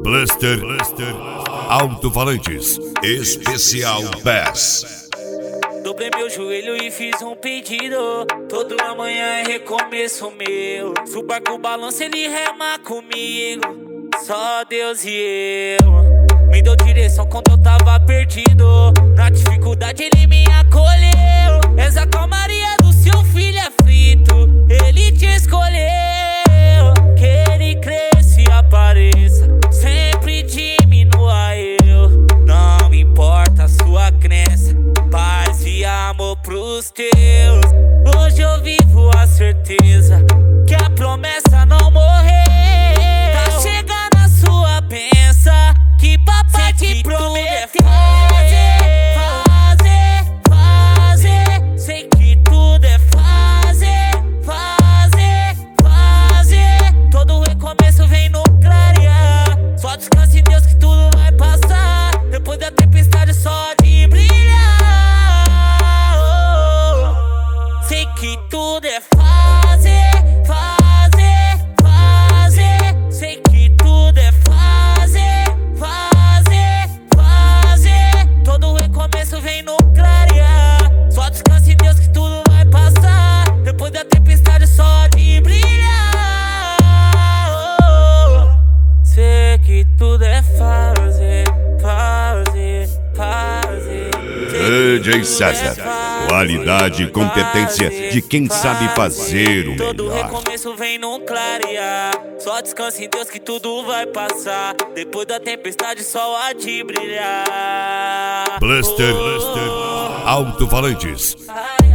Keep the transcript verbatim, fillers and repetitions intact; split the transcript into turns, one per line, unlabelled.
Blaster, Blaster, Alto-Falantes, Especial Bass.
Dobrei meu joelho e fiz um pedido. Todo amanhã é recomeço meu. Se o barco balança, ele rema comigo. Só Deus e eu. Me deu direção quando eu tava perdido. Na dificuldade ele me acolheu. És a calmaria do seu filho aflito. Ele te escolheu. Que ele cresça e apareça. Sempre diminua eu. Não importa a sua crença. Paz e amor pros teus. Hoje eu vivo a certeza que a promessa não morreu. Tá chegando a sua benção, que papai te prometeu. Fazer, fazer, sei que tudo é fazer, fazer, fazer. Todo recomeço vem no clarear. Só descanse em Deus que tudo vai passar. Depois da tempestade só de brilhar. Sei que tudo é fazer, fazer, fazer. Sei que tudo é fazer, fazer, fazer. Todo recomeço vem no clarear. Só descanse em Deus que tudo vai passar. Depois da tempestade só de brilhar. Sei que tudo é fazer, fazer, fazer.
D J César, qualidade e competência de quem sabe fazer o
Todo
melhor.
recomeço vem num clarear. Só descanse em Deus que tudo vai passar. Depois da tempestade só há de brilhar.
Blaster, Blaster, Alto-Falantes,
Ai,